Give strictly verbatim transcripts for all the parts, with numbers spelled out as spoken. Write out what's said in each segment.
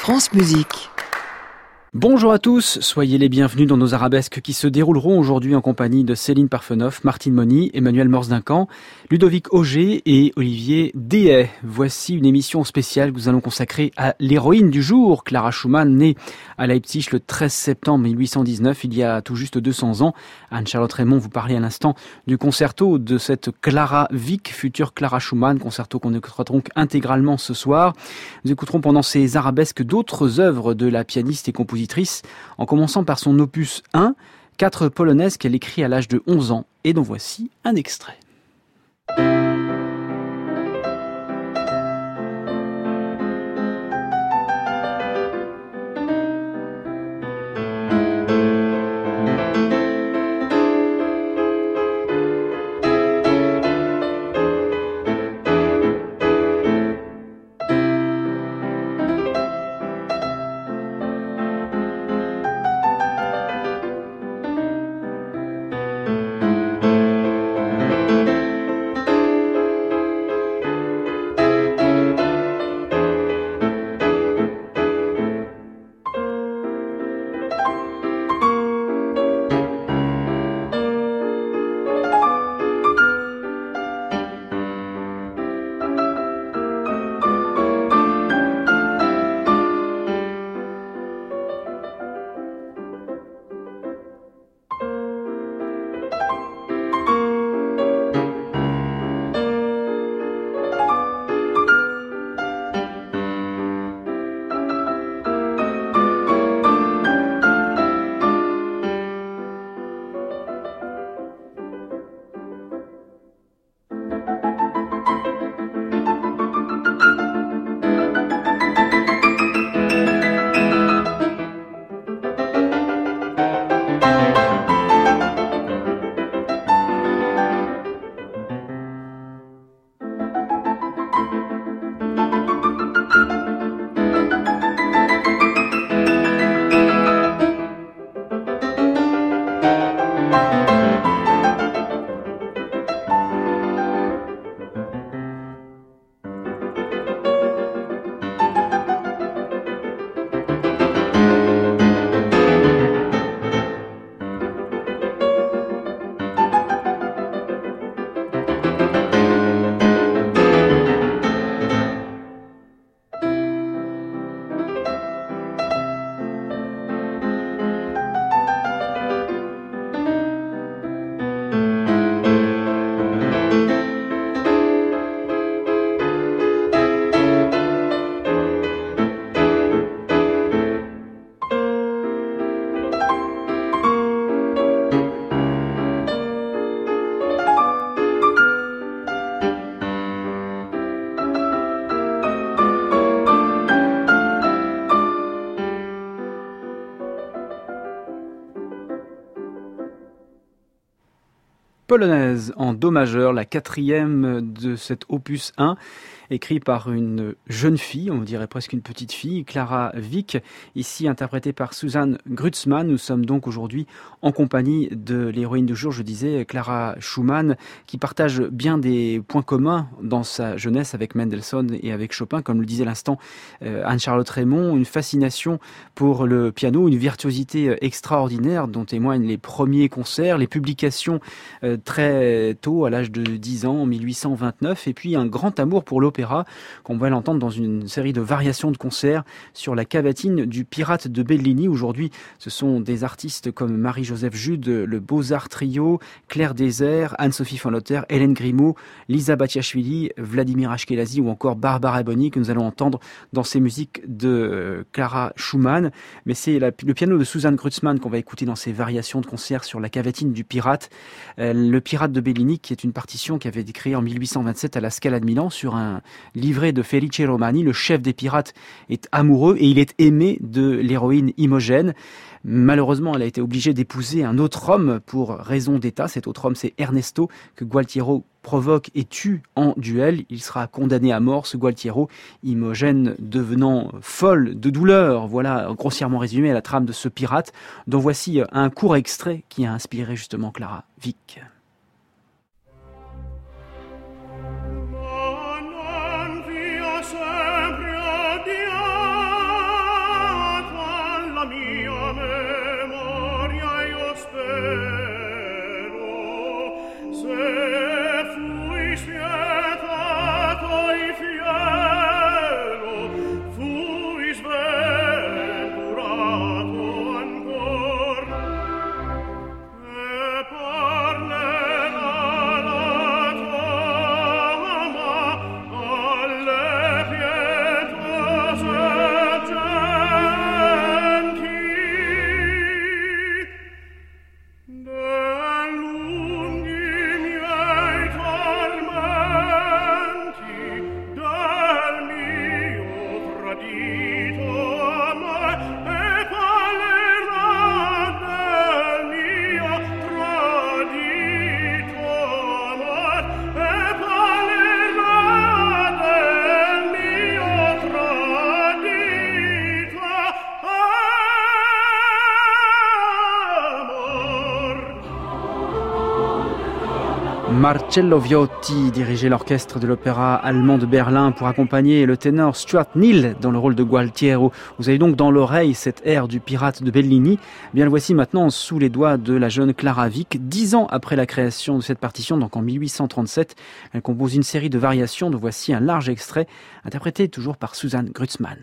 France Musique. Bonjour à tous, soyez les bienvenus dans nos arabesques qui se dérouleront aujourd'hui en compagnie de Céline Parfenoff, Martine Moni, Emmanuel Morse-Duncan, Ludovic Auger et Olivier Dehaye. Voici une émission spéciale que nous allons consacrer à l'héroïne du jour, Clara Schumann, née à Leipzig le treize septembre mille huit cent dix-neuf, il y a tout juste deux cents ans. Anne-Charlotte Raymond vous parlait à l'instant du concerto de cette Clara Wieck, future Clara Schumann, concerto qu'on écoutera donc intégralement ce soir. Nous écouterons pendant ces arabesques d'autres œuvres de la pianiste et compositrice, en commençant par son opus un, quatre polonaises qu'elle écrit à l'âge de onze ans, et dont voici un extrait. Polonaise en do majeur, la quatrième de cet opus un, écrit par une jeune fille, on dirait presque une petite fille, Clara Wieck, ici interprétée par Susanne Grützmann. Nous sommes donc aujourd'hui en compagnie de l'héroïne du jour, je disais, Clara Schumann, qui partage bien des points communs dans sa jeunesse avec Mendelssohn et avec Chopin, comme le disait à l'instant euh, Anne-Charlotte Raymond, une fascination pour le piano, une virtuosité extraordinaire dont témoignent les premiers concerts, les publications euh, très tôt, à l'âge de dix ans, en mille huit cent vingt-neuf, et puis un grand amour pour l'opéra, qu'on va l'entendre dans une série de variations de concerts sur la cavatine du Pirate de Bellini. Aujourd'hui, ce sont des artistes comme Marie-Joseph Jude, le Beaux-Arts Trio, Claire Désert, Anne-Sophie von Lotter, Hélène Grimaud, Lisa Batiachvili, Vladimir Ashkenazy ou encore Barbara Boni que nous allons entendre dans ces musiques de Clara Schumann. Mais c'est la, le piano de Susanne Grützmann qu'on va écouter dans ces variations de concerts sur la cavatine du Pirate. Euh, le Pirate de Bellini, qui est une partition qui avait été créée en mille huit cent vingt-sept à la Scala de Milan sur un livret de Felice Romani. Le chef des pirates est amoureux et il est aimé de l'héroïne Imogène. Malheureusement, elle a été obligée d'épouser un autre homme pour raison d'État. Cet autre homme, c'est Ernesto, que Gualtiero provoque et tue en duel. Il sera condamné à mort, ce Gualtiero, Imogène devenant folle de douleur. Voilà, grossièrement résumé, la trame de ce pirate, dont voici un court extrait qui a inspiré justement Clara Wieck. Sempre Marcello Viotti dirigeait l'orchestre de l'opéra allemand de Berlin pour accompagner le ténor Stuart Neal dans le rôle de Gualtiero. Vous avez donc dans l'oreille cette air du pirate de Bellini. Eh bien, le voici maintenant sous les doigts de la jeune Clara Wieck. Dix ans après la création de cette partition, donc en mille huit cent trente-sept, elle compose une série de variations dont voici un large extrait, interprété toujours par Susanne Grützmann.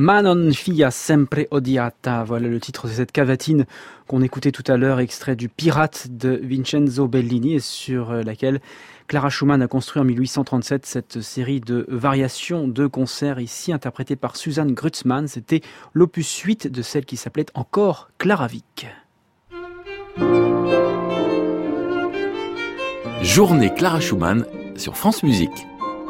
Ma non figlia sempre odiata, voilà le titre de cette cavatine qu'on écoutait tout à l'heure, extrait du Pirate de Vincenzo Bellini, et sur laquelle Clara Schumann a construit en mille huit cent trente-sept cette série de variations de concerts, ici interprétées par Susanne Grützmann. C'était l'opus huit de celle qui s'appelait encore Clara Wieck. Journée Clara Schumann sur France Musique.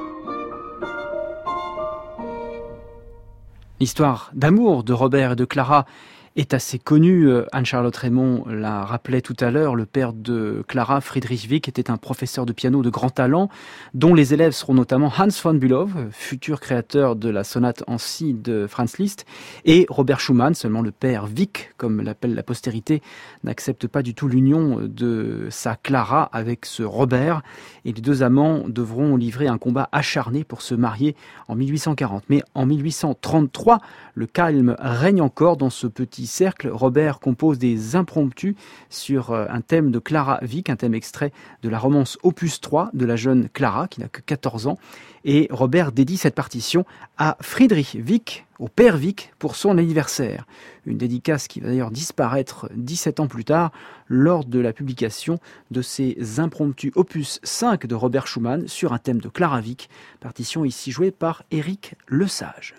L'histoire d'amour de Robert et de Clara est assez connue. Anne-Charlotte Raymond l'a rappelé tout à l'heure. Le père de Clara, Friedrich Wieck, était un professeur de piano de grand talent, dont les élèves seront notamment Hans von Bülow, futur créateur de la sonate en si de Franz Liszt, et Robert Schumann. Seulement le père Wieck, comme l'appelle la postérité, n'accepte pas du tout l'union de sa Clara avec ce Robert, et les deux amants devront livrer un combat acharné pour se marier en mille huit cent quarante. Mais en mille huit cent trente-trois, le calme règne encore dans ce petit cercle. Robert compose des impromptus sur un thème de Clara Wieck, un thème extrait de la romance opus trois de la jeune Clara, qui n'a que quatorze ans. Et Robert dédie cette partition à Friedrich Wieck, au père Wieck, pour son anniversaire. Une dédicace qui va d'ailleurs disparaître dix-sept ans plus tard, lors de la publication de ces impromptus opus cinq de Robert Schumann sur un thème de Clara Wieck, partition ici jouée par Éric Lesage.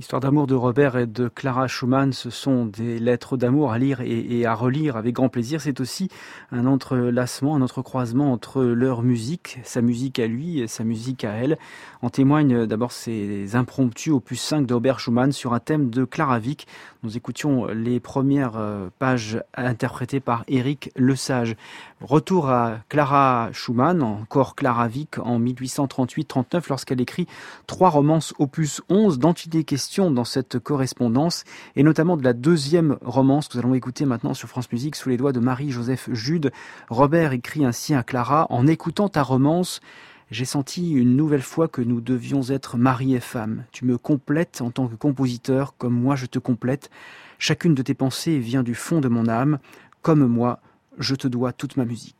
L'histoire d'amour de Robert et de Clara Schumann, ce sont des lettres d'amour à lire et, et à relire avec grand plaisir. C'est aussi un entrelacement, un entrecroisement entre leur musique, sa musique à lui et sa musique à elle. En témoignent d'abord ces impromptus opus cinq de Robert Schumann sur un thème de Clara Wieck. Nous écoutions les premières pages interprétées par Éric Lesage. Retour à Clara Schumann, encore Clara Wieck, en dix-huit cent trente-huit trente-neuf, lorsqu'elle écrit trois romances opus onze, dont il est question dans cette correspondance, et notamment de la deuxième romance que nous allons écouter maintenant sur France Musique, sous les doigts de Marie-Joseph Jude. Robert écrit ainsi à Clara: « En écoutant ta romance, j'ai senti une nouvelle fois que nous devions être mari et femme. Tu me complètes en tant que compositeur, comme moi je te complète. Chacune de tes pensées vient du fond de mon âme. Comme moi, je te dois toute ma musique. »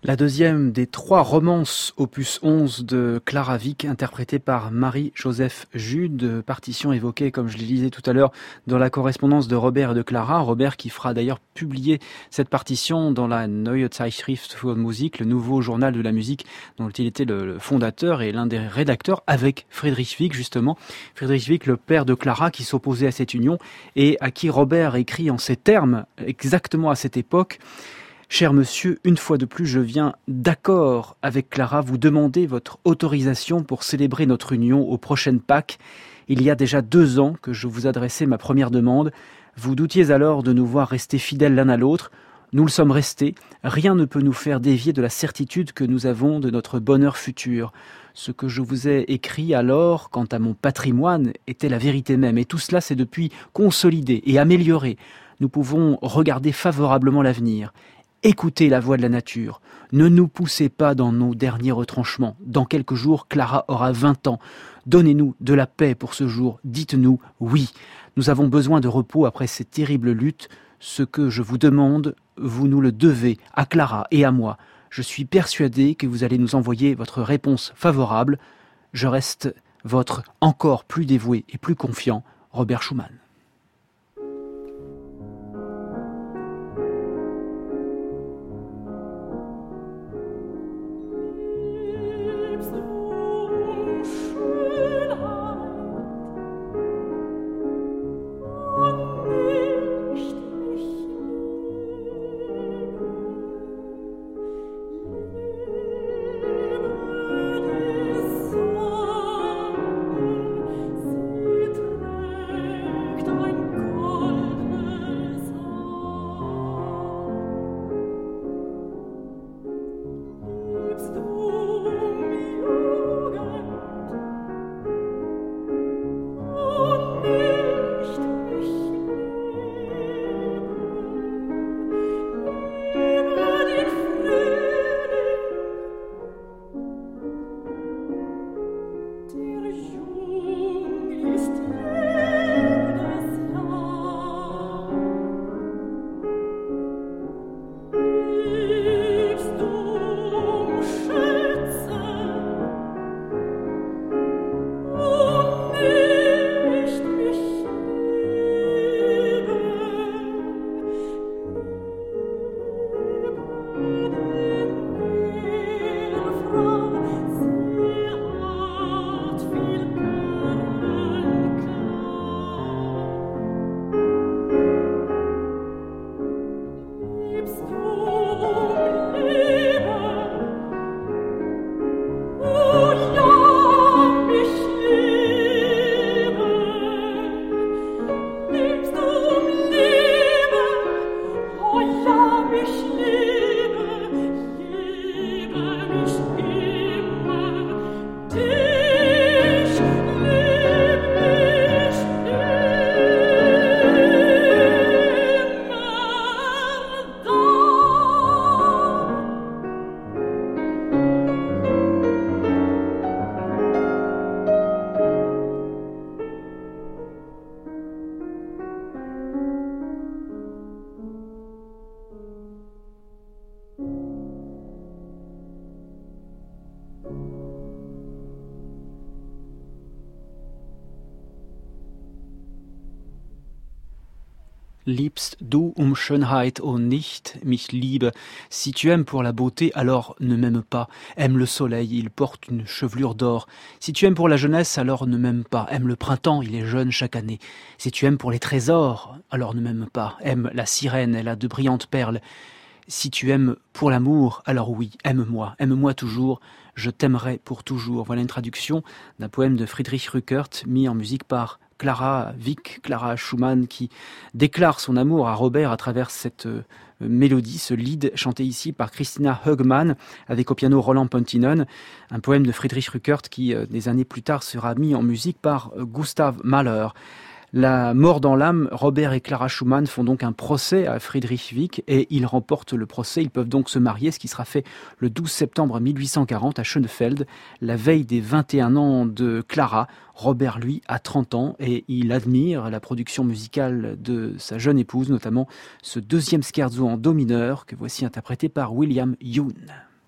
La deuxième des trois romances opus onze de Clara Wieck, interprétée par Marie-Joseph Jude, partition évoquée, comme je le disais tout à l'heure, dans la correspondance de Robert et de Clara. Robert qui fera d'ailleurs publier cette partition dans la Neue Zeitschrift für Musik, le nouveau journal de la musique dont il était le fondateur et l'un des rédacteurs, avec Friedrich Wieck justement. Friedrich Wieck, le père de Clara, qui s'opposait à cette union et à qui Robert écrit en ces termes, exactement à cette époque: Cher monsieur, une fois de plus, je viens d'accord avec Clara vous demander votre autorisation pour célébrer notre union aux prochaines Pâques. Il y a déjà deux ans que je vous adressais ma première demande. Vous doutiez alors de nous voir rester fidèles l'un à l'autre. Nous le sommes restés. Rien ne peut nous faire dévier de la certitude que nous avons de notre bonheur futur. Ce que je vous ai écrit alors, quant à mon patrimoine, était la vérité même. Et tout cela s'est depuis consolidé et amélioré. Nous pouvons regarder favorablement l'avenir. Écoutez la voix de la nature. Ne nous poussez pas dans nos derniers retranchements. Dans quelques jours, Clara aura vingt ans. Donnez-nous de la paix pour ce jour. Dites-nous oui. Nous avons besoin de repos après ces terribles luttes. Ce que je vous demande, vous nous le devez, à Clara et à moi. Je suis persuadé que vous allez nous envoyer votre réponse favorable. Je reste votre encore plus dévoué et plus confiant, Robert Schumann. Liebst du um Schönheit und nicht mich liebe. Si tu aimes pour la beauté, alors ne m'aime pas. Aime le soleil, il porte une chevelure d'or. Si tu aimes pour la jeunesse, alors ne m'aime pas. Aime le printemps, il est jeune chaque année. Si tu aimes pour les trésors, alors ne m'aime pas. Aime la sirène, elle a de brillantes perles. Si tu aimes pour l'amour, alors oui, aime-moi, aime-moi toujours, je t'aimerai pour toujours. Voilà une traduction d'un poème de Friedrich Rückert, mis en musique par Clara Wieck, Clara Schumann, qui déclare son amour à Robert à travers cette euh, mélodie, ce lied chanté ici par Christina Högmann, avec au piano Roland Pontinen, un poème de Friedrich Rückert qui, euh, des années plus tard, sera mis en musique par euh, Gustav Mahler. La mort dans l'âme, Robert et Clara Schumann font donc un procès à Friedrich Wieck et ils remportent le procès. Ils peuvent donc se marier, ce qui sera fait le douze septembre mille huit cent quarante à Schönefeld, la veille des vingt et un ans de Clara. Robert, lui, a trente ans et il admire la production musicale de sa jeune épouse, notamment ce deuxième scherzo en do mineur que voici interprété par William Yoon.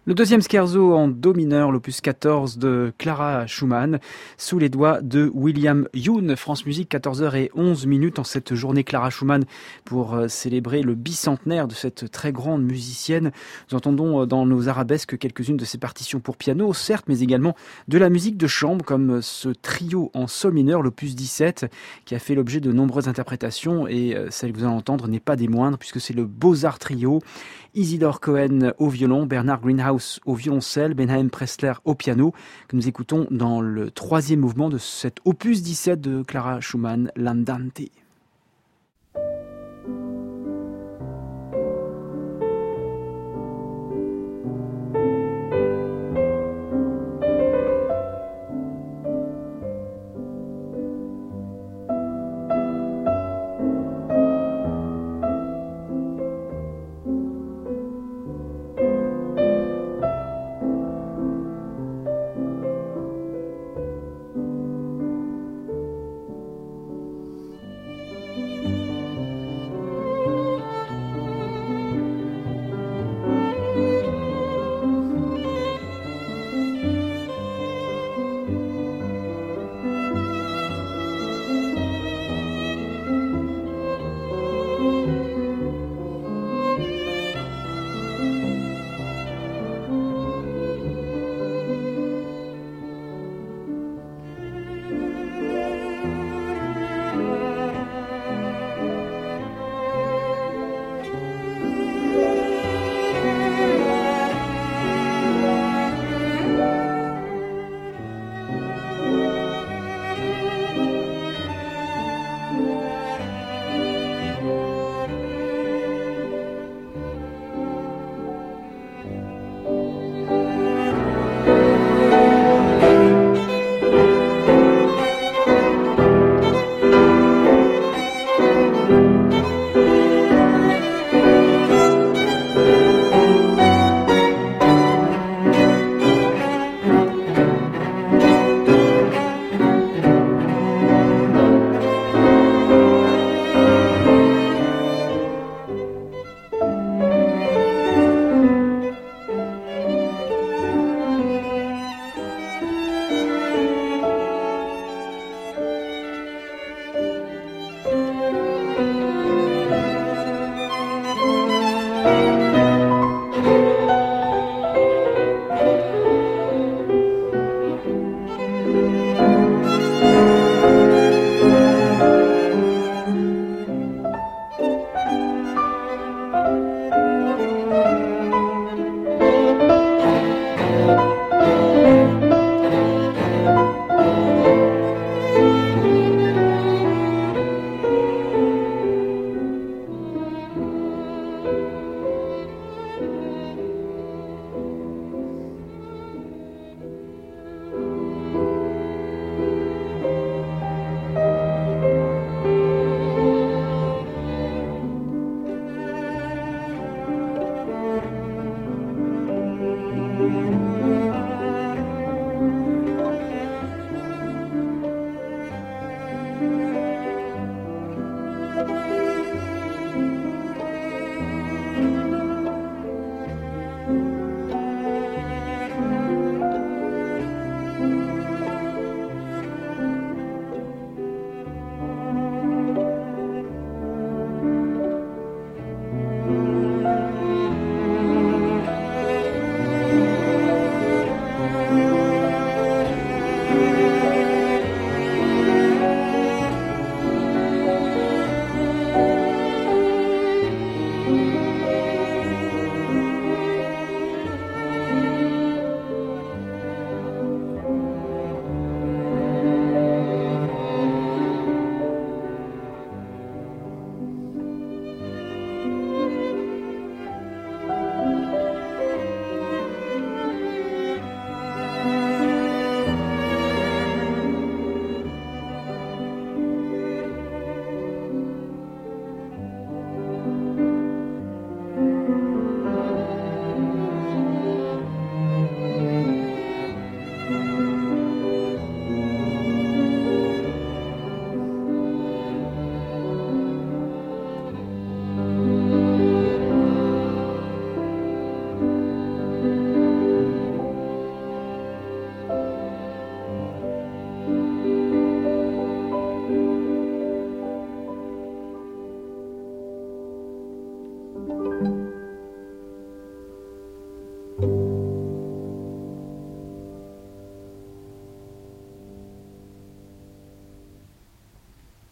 Le deuxième scherzo en do mineur, l'opus quatorze de Clara Schumann, sous les doigts de William Youn. France Musique, quatorze heures onze minutes en cette journée Clara Schumann pour célébrer le bicentenaire de cette très grande musicienne. Nous entendons dans nos arabesques quelques-unes de ses partitions pour piano, certes, mais également de la musique de chambre, comme ce trio en sol mineur, l'opus dix-sept, qui a fait l'objet de nombreuses interprétations, et celle que vous allez entendre n'est pas des moindres, puisque c'est le Beaux-Arts Trio. Isidore Cohen au violon, Bernard Greenhouse au violoncelle, Benjamin Pressler au piano, que nous écoutons dans le troisième mouvement de cet opus dix-sept de Clara Schumann, l'Andante.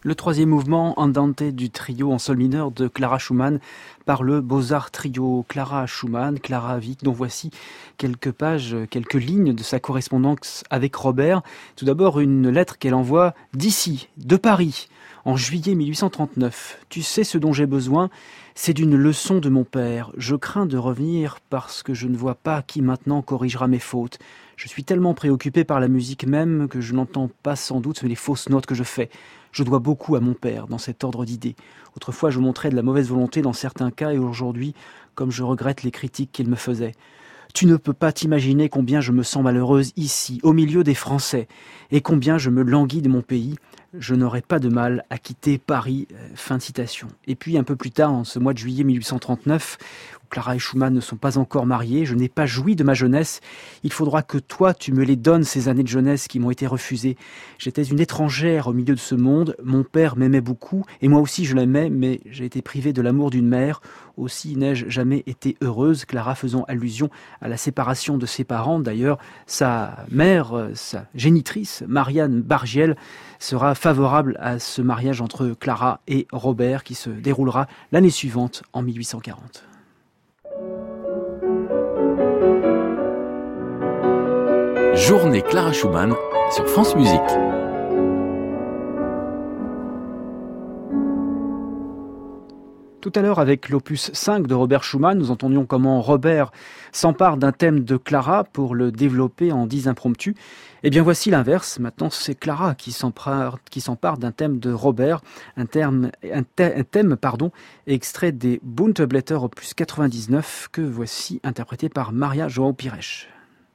Le troisième mouvement, Andante du trio en sol mineur de Clara Schumann par le Beaux-Arts Trio. Clara Schumann, Clara Wieck, dont voici quelques pages, quelques lignes de sa correspondance avec Robert. Tout d'abord, une lettre qu'elle envoie d'ici, de Paris, en juillet mille huit cent trente-neuf. « Tu sais ce dont j'ai besoin, c'est d'une leçon de mon père. Je crains de revenir parce que je ne vois pas qui maintenant corrigera mes fautes. Je suis tellement préoccupé par la musique même que je n'entends pas sans doute les fausses notes que je fais. Je dois beaucoup à mon père dans cet ordre d'idées. Autrefois, je montrais de la mauvaise volonté dans certains cas et aujourd'hui, comme je regrette les critiques qu'il me faisait. Tu ne peux pas t'imaginer combien je me sens malheureuse ici, au milieu des Français, et combien je me languis de mon pays. Je n'aurais pas de mal à quitter Paris. » Fin de citation. Et puis, un peu plus tard, en ce mois de juillet mille huit cent trente-neuf, où Clara et Schumann ne sont pas encore mariés, « Je n'ai pas joui de ma jeunesse. Il faudra que toi, tu me les donnes, ces années de jeunesse qui m'ont été refusées. J'étais une étrangère au milieu de ce monde. Mon père m'aimait beaucoup, et moi aussi je l'aimais, mais j'ai été privée de l'amour d'une mère. Aussi n'ai-je jamais été heureuse. » Clara faisant allusion à la séparation de ses parents. D'ailleurs, sa mère, sa génitrice, Marianne Bargiel, sera favorable à ce mariage entre Clara et Robert qui se déroulera l'année suivante en mille huit cent quarante. Journée Clara Schumann sur France Musique. Tout à l'heure, avec l'opus cinq de Robert Schumann, nous entendions comment Robert s'empare d'un thème de Clara pour le développer en dix impromptus. Eh bien, voici l'inverse. Maintenant, c'est Clara qui s'empare, qui s'empare d'un thème de Robert, un, terme, un, thème, un thème pardon, extrait des Bunte Blätter opus quatre-vingt-dix-neuf, que voici interprété par Maria João Pires.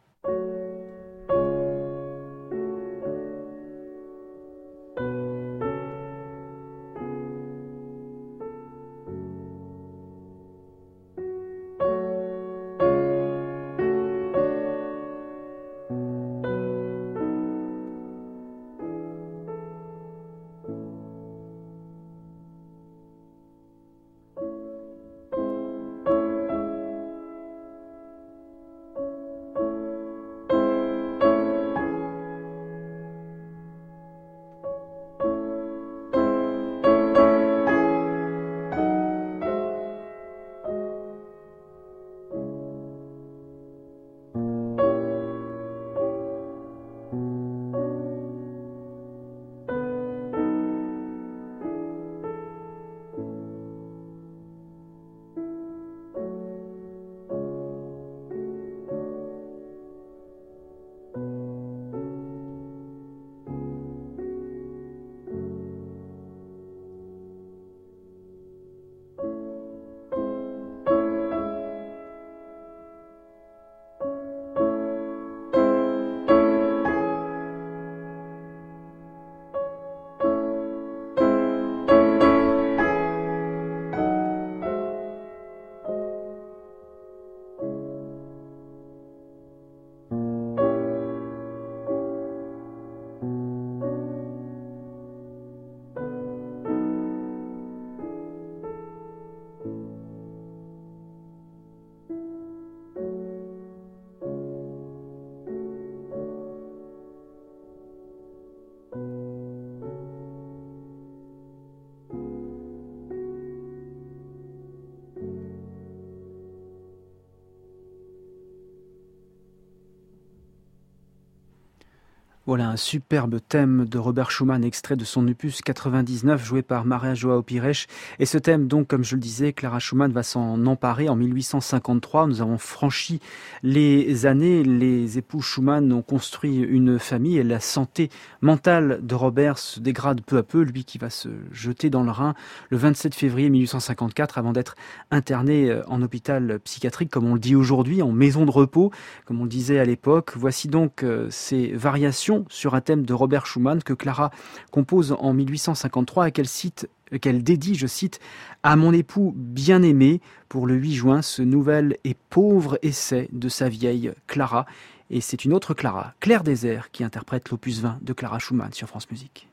Voilà un superbe thème de Robert Schumann, extrait de son opus quatre-vingt-dix-neuf, joué par Maria João Pires. Et ce thème, donc, comme je le disais, Clara Schumann va s'en emparer en mille huit cent cinquante-trois. Nous avons franchi les années. Les époux Schumann ont construit une famille et la santé mentale de Robert se dégrade peu à peu. Lui qui va se jeter dans le Rhin le vingt-sept février mille huit cent cinquante-quatre avant d'être interné en hôpital psychiatrique, comme on le dit aujourd'hui, en maison de repos, comme on le disait à l'époque. Voici donc ces variations sur un thème de Robert Schumann que Clara compose en mille huit cent cinquante-trois et qu'elle cite, qu'elle dédie, je cite, à mon époux bien-aimé pour le huit juin, ce nouvel et pauvre essai de sa vieille Clara. Et c'est une autre Clara, Claire Désert, qui interprète l'opus vingt de Clara Schumann sur France Musique.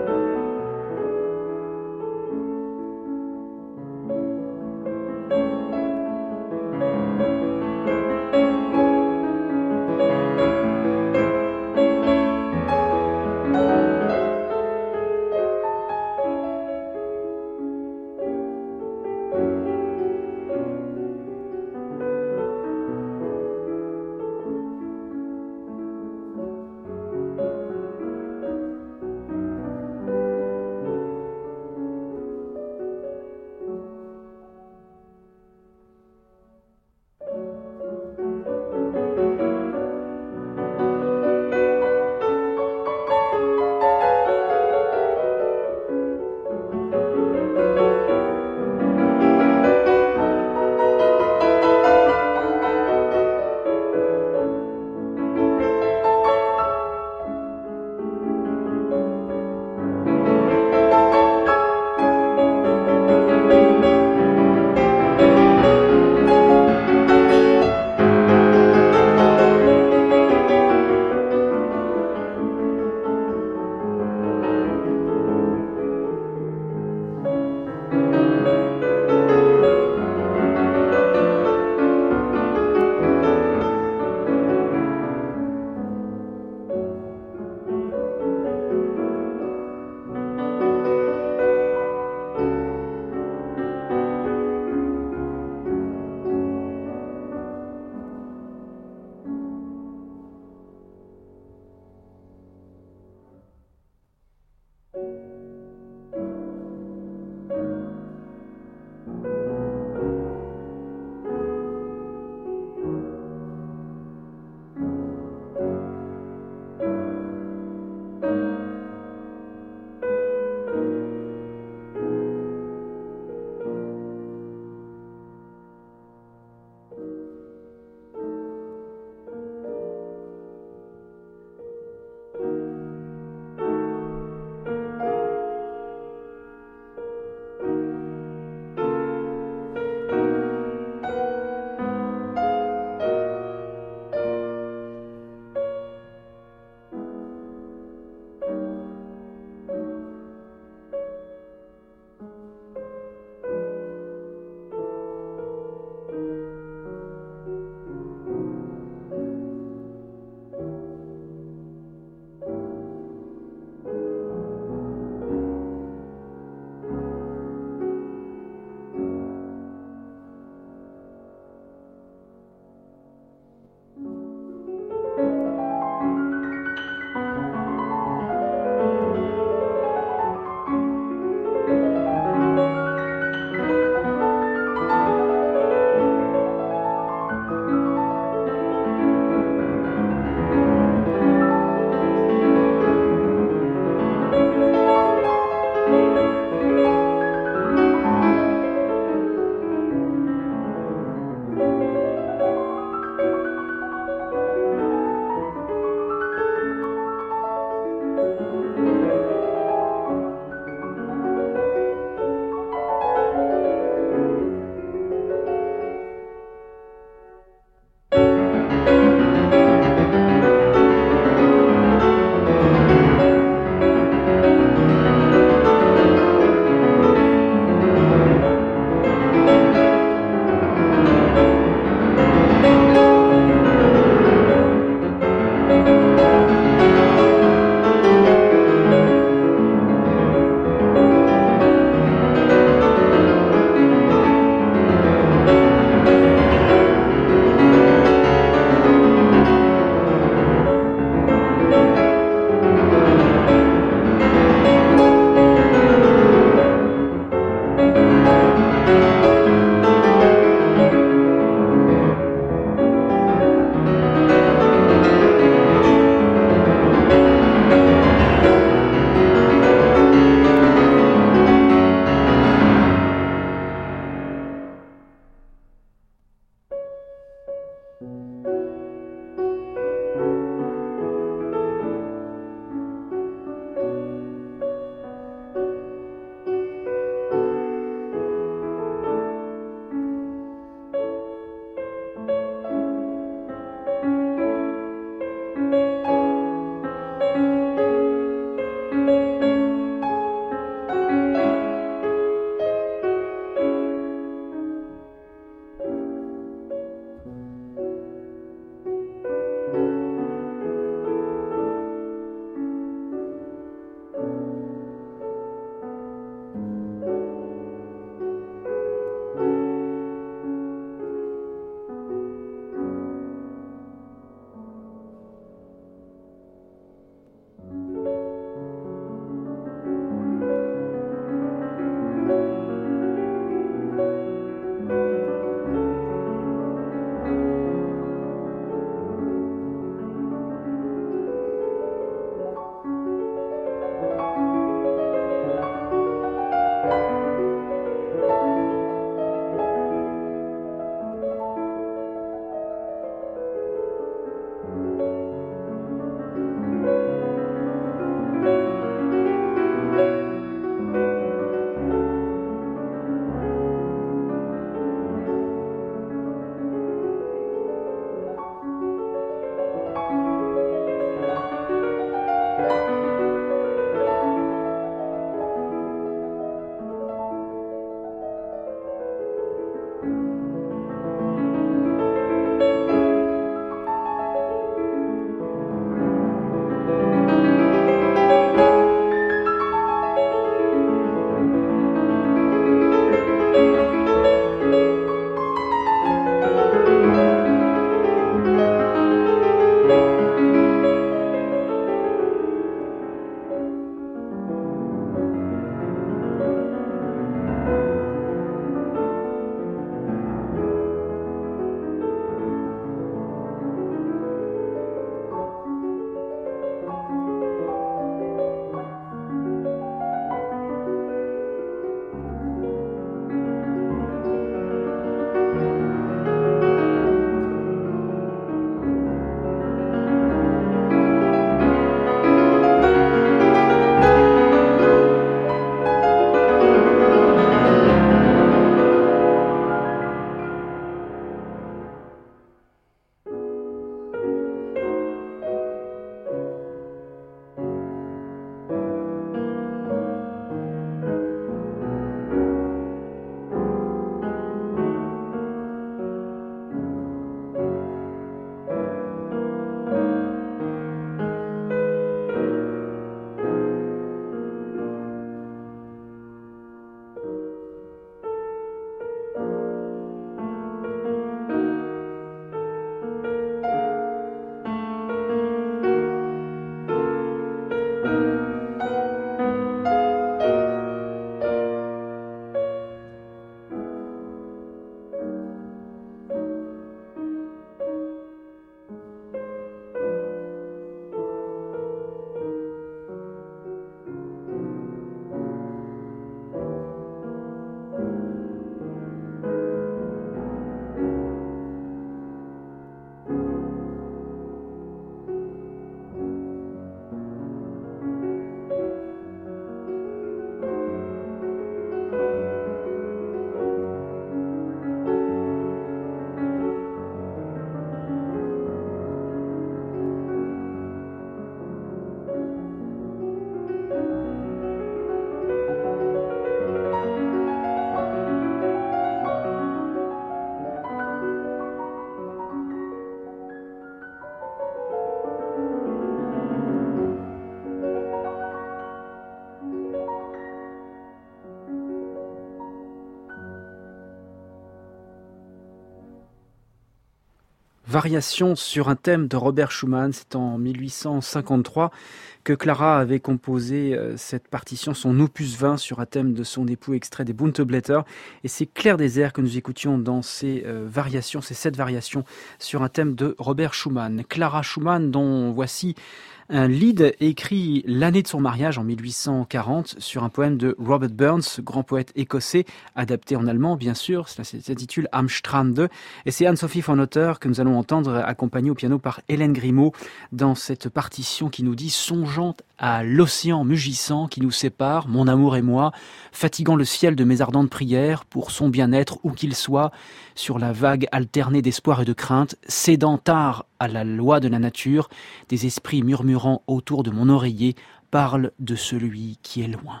Variation sur un thème de Robert Schumann. C'est en mille huit cent cinquante-trois que Clara avait composé cette partition, son opus vingt, sur un thème de son époux, extrait des Bunte Blätter. Et c'est Clair des airs que nous écoutions dans ces variations, ces sept variations sur un thème de Robert Schumann. Clara Schumann, dont voici un lead écrit l'année de son mariage en mille huit cent quarante sur un poème de Robert Burns, grand poète écossais, adapté en allemand bien sûr. Cela s'intitule Am Strande et c'est Anne-Sophie von Otter que nous allons entendre accompagnée au piano par Hélène Grimaud dans cette partition qui nous dit: songeant à l'océan mugissant qui nous sépare, mon amour et moi, fatiguant le ciel de mes ardentes prières pour son bien-être où qu'il soit, sur la vague alternée d'espoir et de crainte, cédant tard à la loi de la nature, des esprits murmurant autour de mon oreiller parlent de celui qui est loin.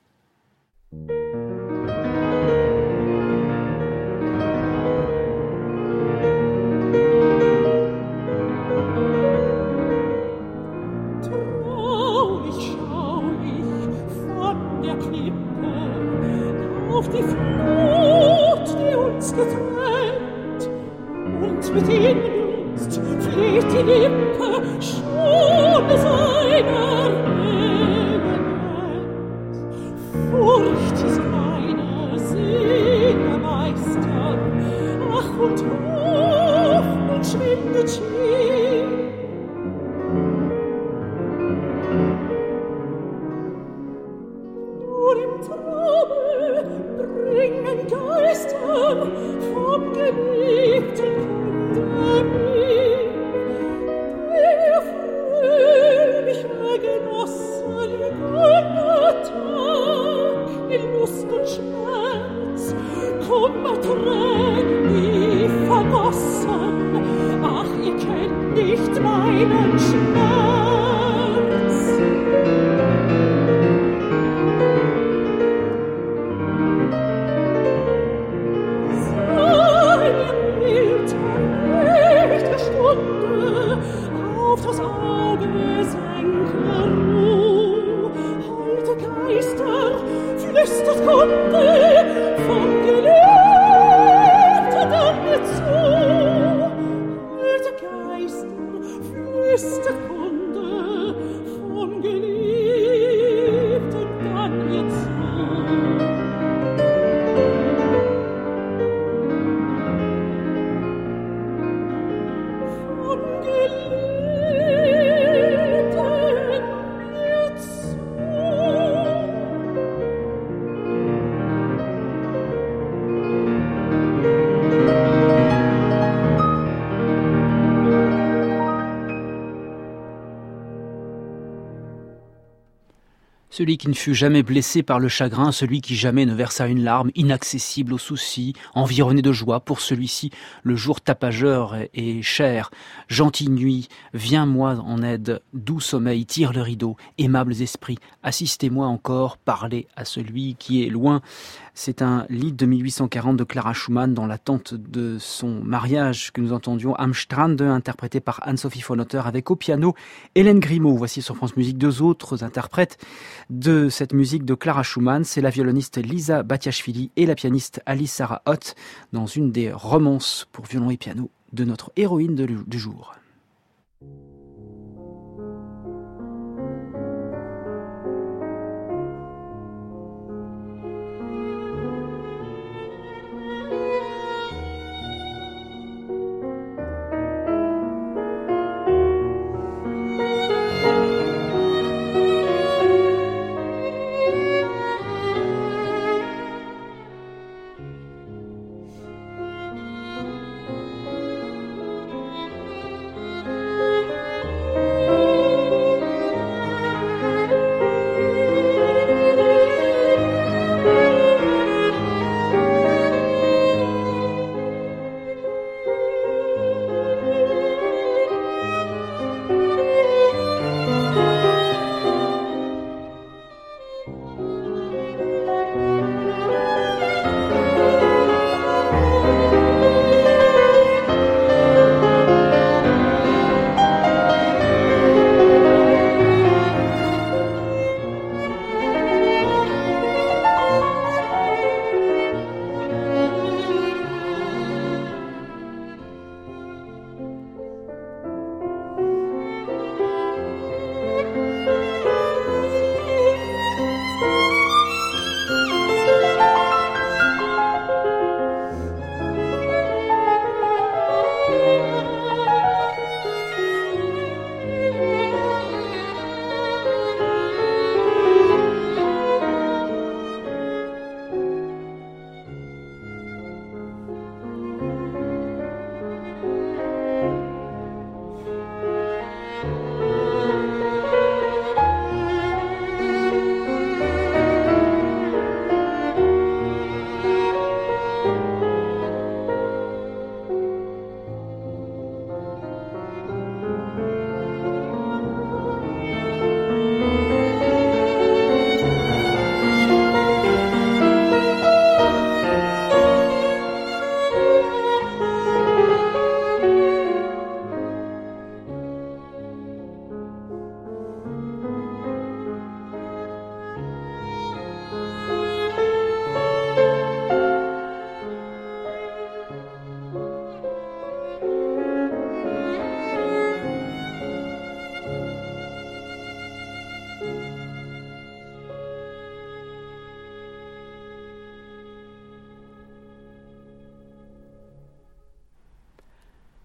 Traurig schau ich von der Klippe auf die Flut, die uns getrennt, und mit Inbrunst flieht die Lippe schon seiner Element. Furcht ist meine Seele Meister, ach und Hoffnung schwindet schier. Nur im Traume bringen Geister vom Geliebten Kunde mir, der fröhliche Genossen gönnet Tag in Lust und Schmerz, Kummer, Tränen nie vergossen, ach, ihr kennt nicht meinen Schmerz. Auf das Auge senke Ruh, holde Geister, flüstert Kunde vom Geliebten dann mir zu. Holde Geister, flüstert Kunde vom Geliebten dann mir zu. Celui qui ne fut jamais blessé par le chagrin, celui qui jamais ne versa une larme, inaccessible aux soucis, environné de joie, pour celui-ci, le jour tapageur est cher. Gentille nuit, viens-moi en aide, doux sommeil, tire le rideau, aimables esprits, assistez-moi encore, parlez à celui qui est loin. C'est un lied de mille huit cent quarante de Clara Schumann dans l'attente de son mariage que nous entendions, Am Strande, interprété par Anne-Sophie von Otter avec au piano Hélène Grimaud. Voici sur France Musique deux autres interprètes de cette musique de Clara Schumann. C'est la violoniste Lisa Batiashvili et la pianiste Alice Sarah Ott dans une des romances pour violon et piano de notre héroïne de, du jour.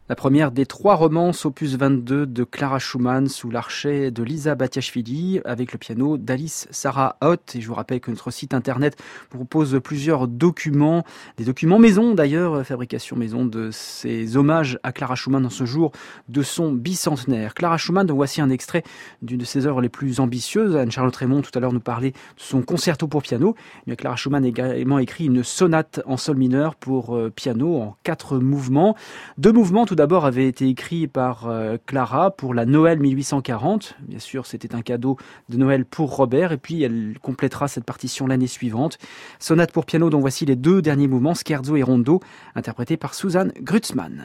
La première des trois romances opus vingt-deux de Clara Schumann sous l'archet de Lisa Batiashvili avec le piano d'Alice Sarah Ott. Et je vous rappelle que notre site internet propose plusieurs documents, des documents maison d'ailleurs, fabrication maison de ces hommages à Clara Schumann en ce jour de son bicentenaire. Clara Schumann, dont voici un extrait d'une de ses œuvres les plus ambitieuses. Anne-Charlotte Raymond tout à l'heure nous parlait de son concerto pour piano. Mais Clara Schumann a également écrit une sonate en sol mineur pour piano en quatre mouvements. Deux mouvements tout d'abord avait été écrit par euh, Clara pour la Noël mille huit cent quarante. Bien sûr, c'était un cadeau de Noël pour Robert. Et puis, elle complétera cette partition l'année suivante. Sonate pour piano dont voici les deux derniers mouvements, scherzo et rondo, interprétés par Susanne Grützmann.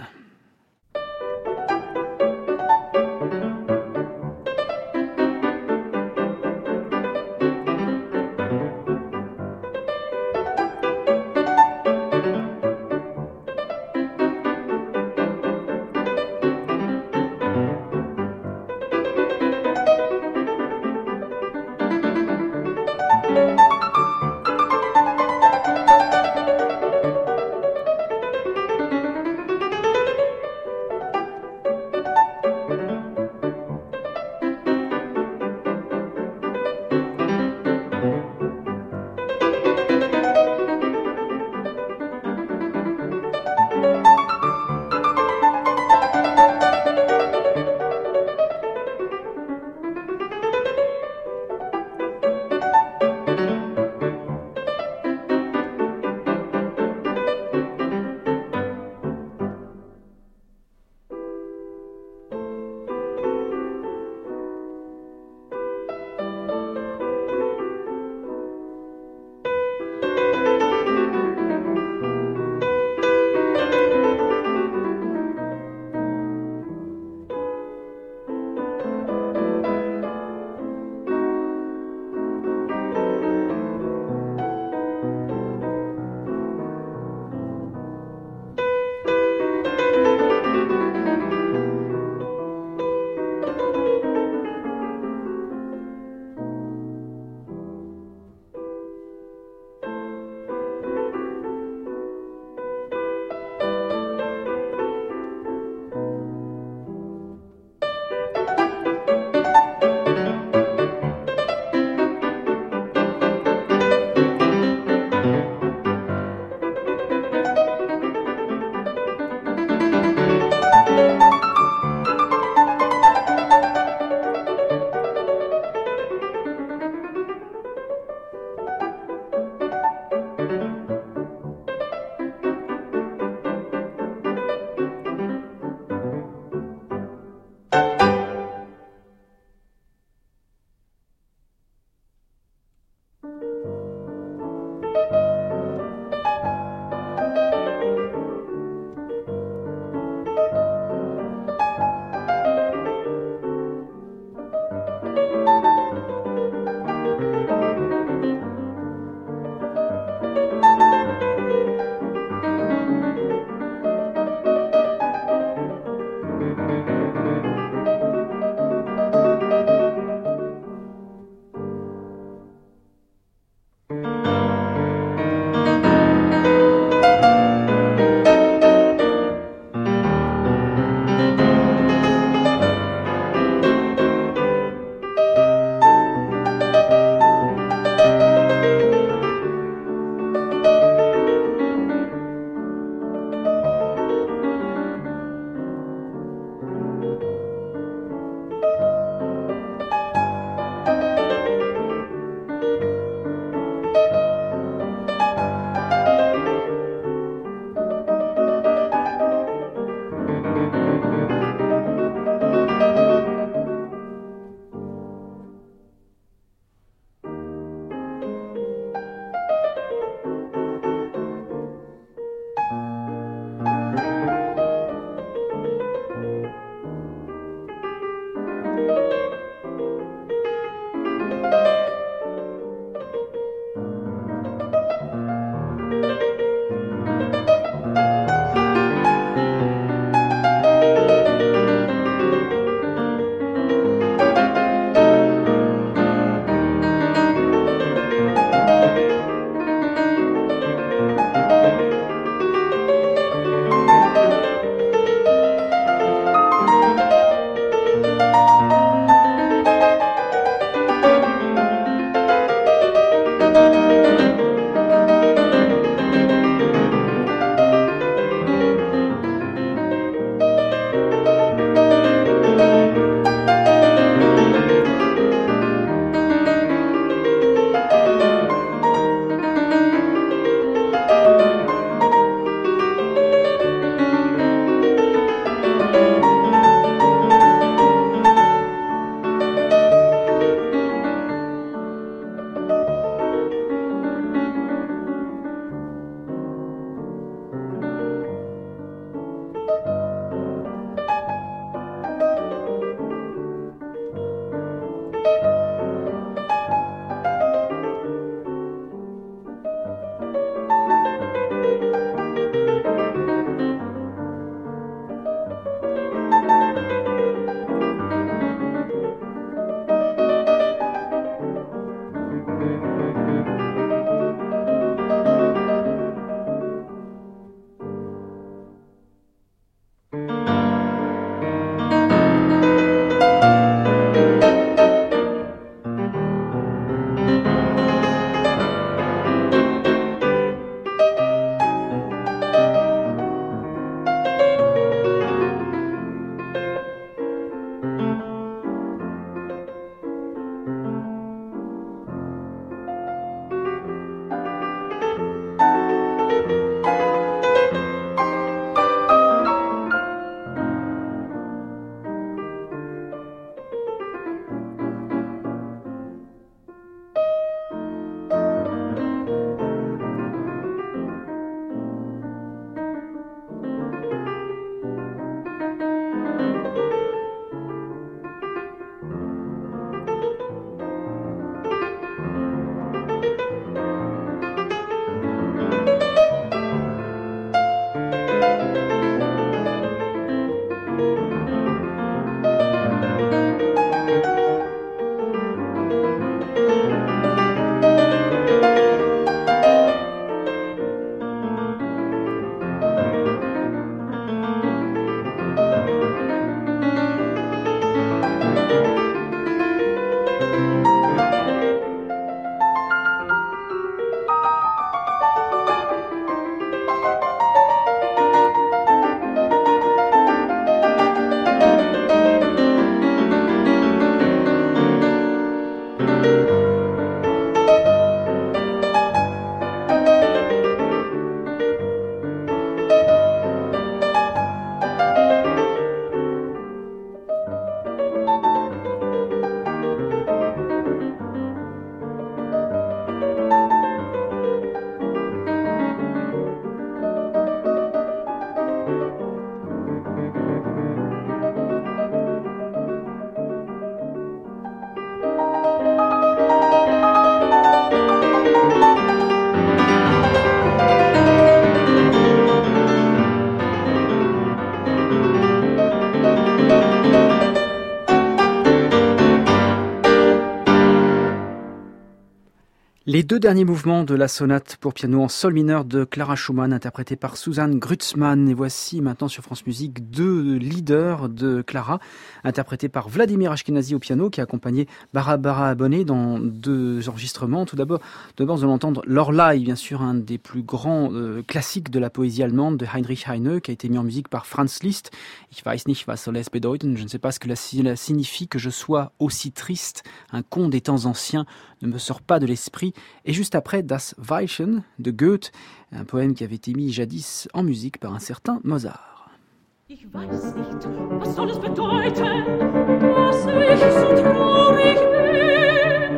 Les deux derniers mouvements de la sonate pour piano en sol mineur de Clara Schumann, interprétée par Susanne Grützmann. Et voici maintenant sur France Musique deux leaders de Clara, interprétés par Vladimir Ashkenazy au piano, qui a accompagné Barbara Abonné dans deux enregistrements. Tout d'abord, d'abord de l'entendre Lorelei, bien sûr, un des plus grands euh, classiques de la poésie allemande de Heinrich Heine, qui a été mis en musique par Franz Liszt. Ich weiß nicht, was soll es bedeuten. Je ne sais pas ce que cela signifie que je sois aussi triste. Un conte des temps anciens ne me sort pas de l'esprit. Et juste après, Das Weilchen de Goethe, un poème qui avait été mis jadis en musique par un certain Mozart. Ich weiß nicht, was soll es bedeuten, dass ich so traurig bin.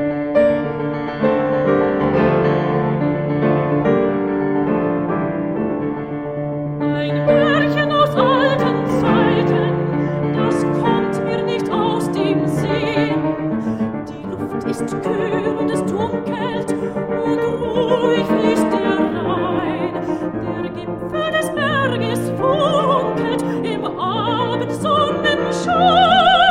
Ein Märchen aus alten Zeiten, das kommt mir nicht aus dem Sinn. Die Luft ist kühl und es dunkelt und ruhig fließt der Rhein. Der Gipfel des Berges funkelt im Abendsonnenschein.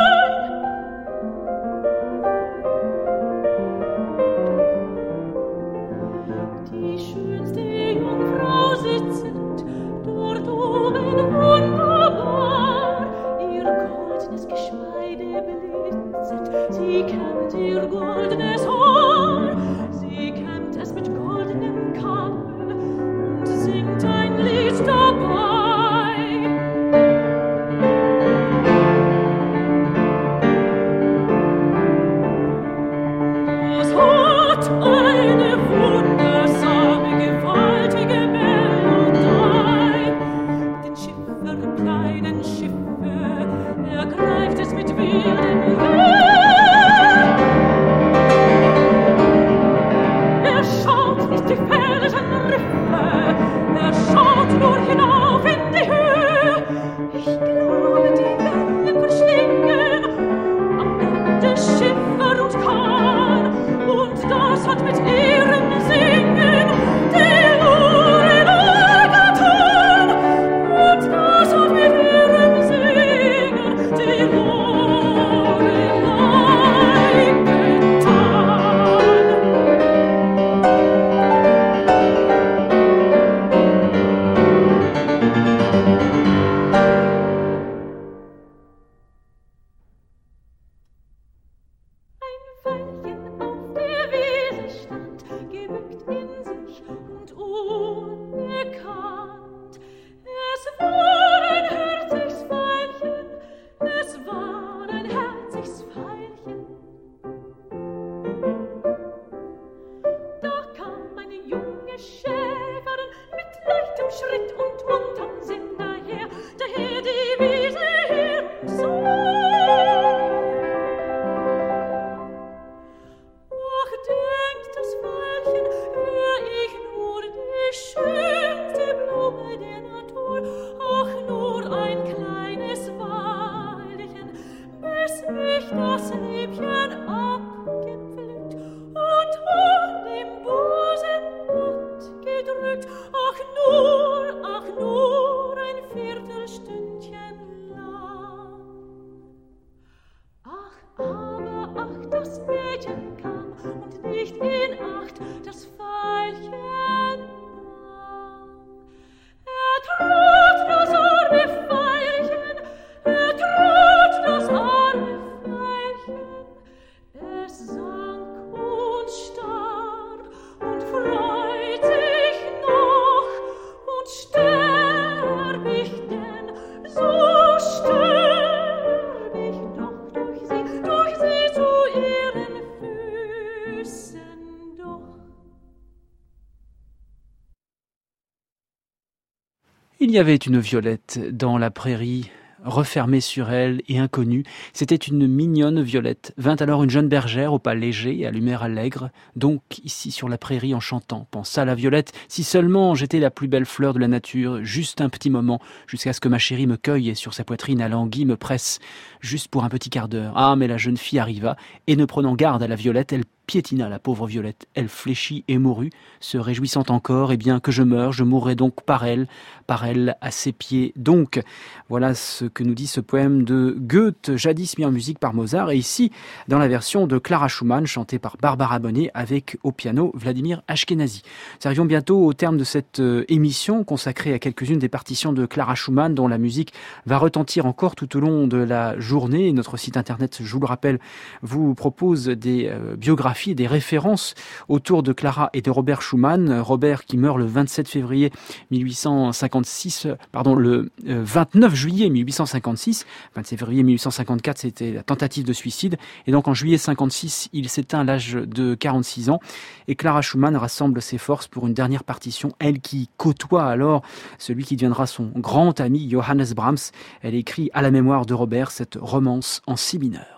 Die schönste Jungfrau sitzend dort oben wunderbar. Ihr goldnes Geschmeide blitzet, sie kämmt ihr goldenes Haar. Sie kämmt es mit goldenem Kamm und singt ein Lied dabei. Es hat eine wundersame, gewaltige Melodie. Den Schiffer im kleinen Schiffe ergreift es mit wildem Wind. Er schaut nicht die felsen Riffe, er schaut nur hinauf in die Höhe. Ich glaube, die Wellen verschlingen am Ende Schiffer und Kahn. Und das hat mit ihrem Singen die Lorelei getan. Und das hat mit ihrem Singen die Lorelei getan. Ein Weilchen auf der Wiese stand, gebückt in sich und unbekannt. Es war ein herziges Veilchen, es war ein herziges Veilchen. Da kam eine junge Schäferin mit leichtem Schritt und munterm Sinn daher, daher die Wiese herumsah. Ach, denkt das Veilchen, wär ich nur die schönste Blume der Natur, ach, nur ein kleines Weilchen, bis mich das Liebchen abgepflückt und an dem Busen matt gedrückt, ach, nur, ach, nur ein Viertelstündchen lang. Ach, aber, ach, das Mädchen kam und nicht in Acht das Veilchen nahm. Er trat das arme Veilchen, er trat das arme Veilchen. Es sank und starb und freut sich noch. Und sterb ich denn, so sterb ich doch durch sie, durch sie zu ihren Füßen doch. Il y avait une violette dans la prairie, refermée sur elle et inconnue. C'était une mignonne violette. Vint alors une jeune bergère au pas léger et à l'humeur allègre, donc ici sur la prairie en chantant. Pensa la violette, si seulement j'étais la plus belle fleur de la nature, juste un petit moment, jusqu'à ce que ma chérie me cueille et sur sa poitrine alanguie me presse, juste pour un petit quart d'heure. Ah, mais la jeune fille arriva, et ne prenant garde à la violette, elle piétina la pauvre Violette. Elle fléchit et mourut, se réjouissant encore, eh bien que je meure, je mourrai donc par elle, par elle à ses pieds. Donc, voilà ce que nous dit ce poème de Goethe, jadis mis en musique par Mozart, et ici, dans la version de Clara Schumann, chantée par Barbara Bonnet, avec au piano Vladimir Ashkenazy. Nous arrivons bientôt au terme de cette émission consacrée à quelques-unes des partitions de Clara Schumann, dont la musique va retentir encore tout au long de la journée. Notre site internet, je vous le rappelle, vous propose des euh, biographies, des références autour de Clara et de Robert Schumann. Robert qui meurt le vingt-sept février mille huit cent cinquante-six, pardon, le euh, vingt-neuf juillet mille huit cent cinquante-six. vingt-sept février mille huit cent cinquante-quatre, c'était la tentative de suicide. Et donc en juillet cinquante-six, il s'éteint à l'âge de quarante-six ans. Et Clara Schumann rassemble ses forces pour une dernière partition, elle qui côtoie alors celui qui deviendra son grand ami, Johannes Brahms. Elle écrit à la mémoire de Robert cette romance en si mineur.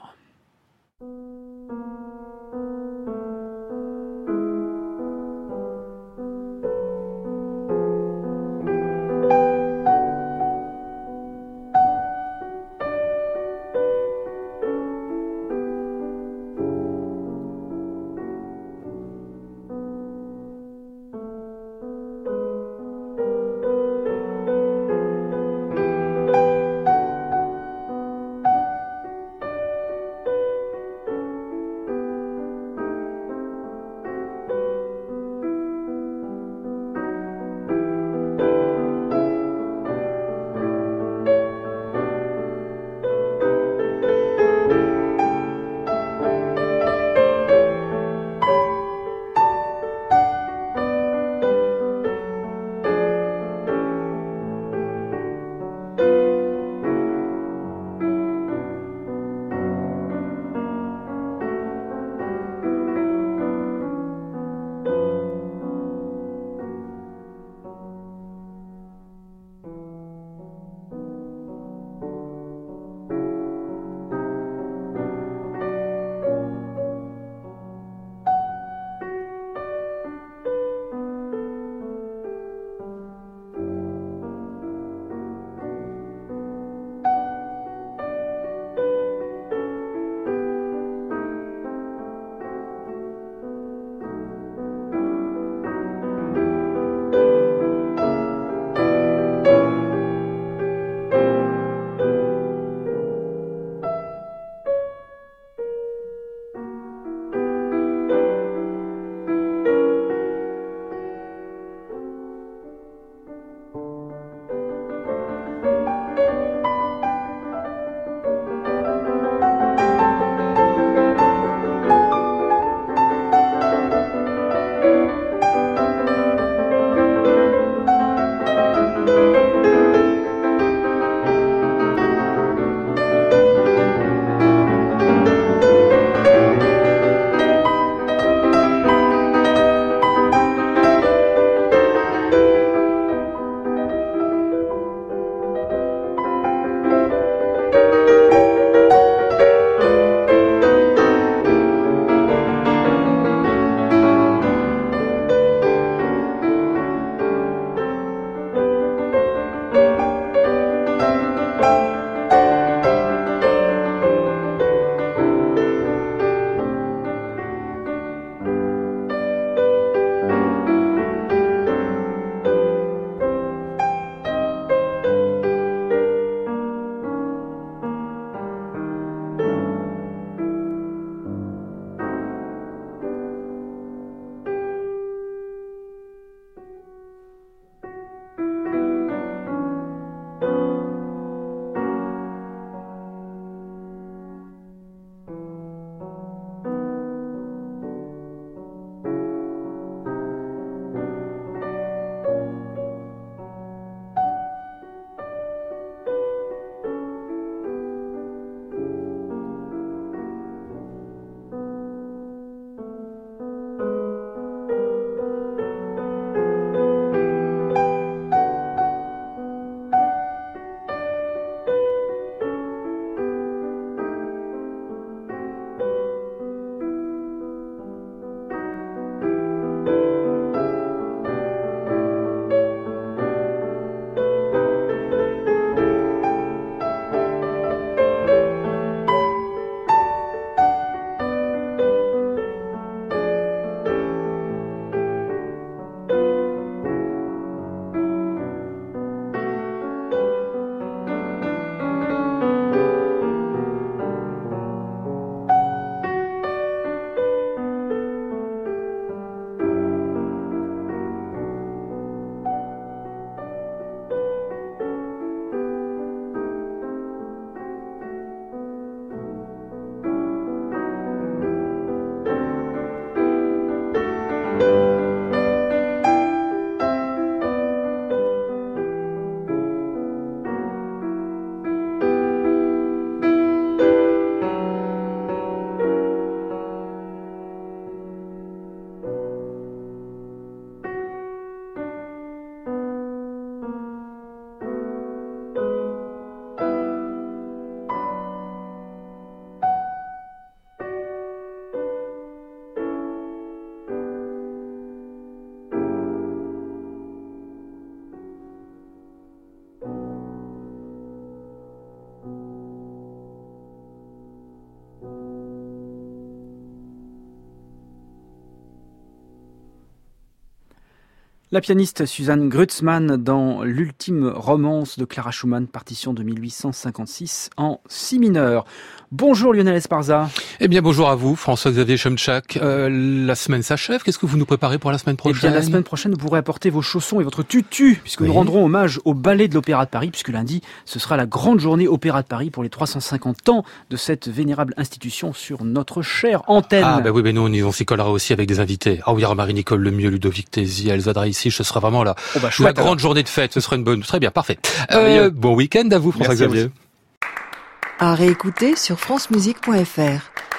La pianiste Susanne Grützmann dans l'ultime romance de Clara Schumann, partition de mille huit cent cinquante-six en si mineur. Bonjour Lionel Esparza. Eh bien bonjour à vous François-Xavier Chomchak. Euh, la semaine s'achève, qu'est-ce que vous nous préparez pour la semaine prochaine ? Eh bien la semaine prochaine vous pourrez apporter vos chaussons et votre tutu, puisque oui. nous rendrons hommage au ballet de l'Opéra de Paris, puisque lundi ce sera la grande journée Opéra de Paris pour les trois cent cinquante ans de cette vénérable institution sur notre chère antenne. Ah bah oui, mais nous on, on s'y collera aussi avec des invités. Ah oui, Marie-Nicole Lemieux, Ludovic Tézy, Elsa Draïsich, ce sera vraiment la, oh bah, chouette, la grande alors. journée de fête, ce sera une bonne... Très bien, parfait. Euh, bon week-end à vous François-Xavier. À réécouter sur francemusique point f r.